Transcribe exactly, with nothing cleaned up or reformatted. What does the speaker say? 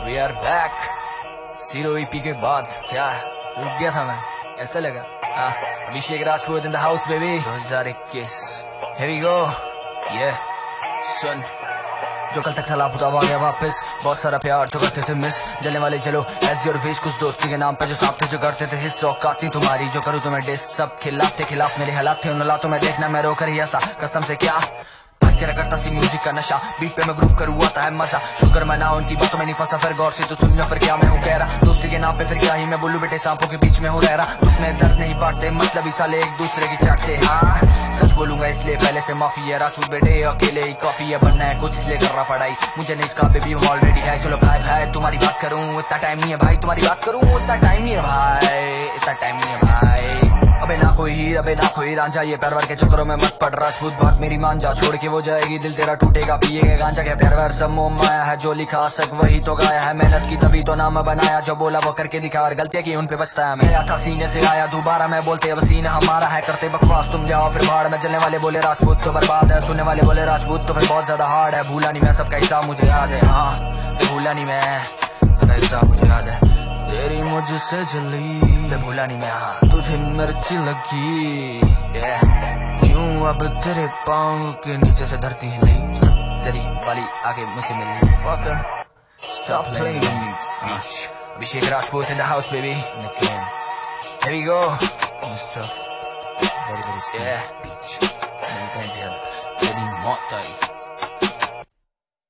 We are back zero EP के बाद। क्या रुक गया था मैं, ऐसा लगा। Abhishek Rajput in the house baby दो हज़ार इक्कीस। Here we go, yeah, सुन जो कल तक था लापता आ गया वापस। बहुत सारा प्यार जो करते थे मिस, जलने वाले चलो एज योर विश। कुछ दोस्ती के नाम पे जो साथ थे जो करते थे हिस्स, औकाती तुम्हारी जो करूँ तुम्हें डिस। सब खिलाफ थे खिलाफ मेरे हालात थे, उन हालातों में देखना मैं रोकर ही ऐसा कसम से क्या तेरा करता सी म्यूजिक का नशा। बीट पे मैं ग्रूव करूँ आता है मजा, शुक्र मैं ना उनकी बातों में नहीं फंसा। फिर गौर से तो सुनियो फिर क्या मैं हूँ कह रहा, दोस्ती के नाम पे फिर क्या ही मैं बोलूं। बेटे सांपों के बीच में हो रहा, दुख में दर्द नहीं बांटते, मतलब ही साले एक दूसरे की चाटते। हाँ सच बोलूंगा इसलिए पहले से माफी है। राजपूत बेटे अकेले ही कॉपी है, बनना है कुछ इसलिए कर रहा पढ़ाई। मुझे नहीं इसका बेबी ऑलरेडी है। चलो भाई भाई तुम्हारी बात करूँ इतना टाइम नहीं है भाई, तुम्हारी बात करूँ इतना टाइम नहीं है भाई, इतना टाइम नहीं है भाई। अबे ना कोई हीर अबे ना कोई रांझा, ये प्यार के चक्करों में मत पड़। राजपूत बात मेरी मान जा, छोड़ के वो जाएगी दिल तेरा टूटेगा। पिएगा गांजा के प्यार व्यार सब मोह माया है, जो लिखा सक वही तो गाया है। मेहनत की तभी तो नाम बनाया, जो बोला वो करके दिखा और गलतियां की उन पे बचता है। मैं था सीने से आया दोबारा मैं बोलते अब सीन हमारा है। करते बकवास तुम जाओ फिर भाड़ में, जलने वाले बोले राजपूत तो बर्बाद है, सुनने वाले बोले राजपूत तो फिर बहुत ज्यादा हार्ड है। भूला नहीं मैं सबका हिसाब मुझे याद है, हाँ भूला नहीं मैं सबका हिसाब मुझे याद है। तेरी मुझसे जली भूला नहीं मैं, हाँ तुझे मिर्ची लगी क्यों अब तेरे पाँव के नीचे से धरती है नहीं, तेरी वाली आगे मुझसे मिली। Stop playing bitch. Abhishek Rajput in the house baby. Here we go. Very very yeah bitch. मैं कहीं जा रहा, तेरी मौत आई।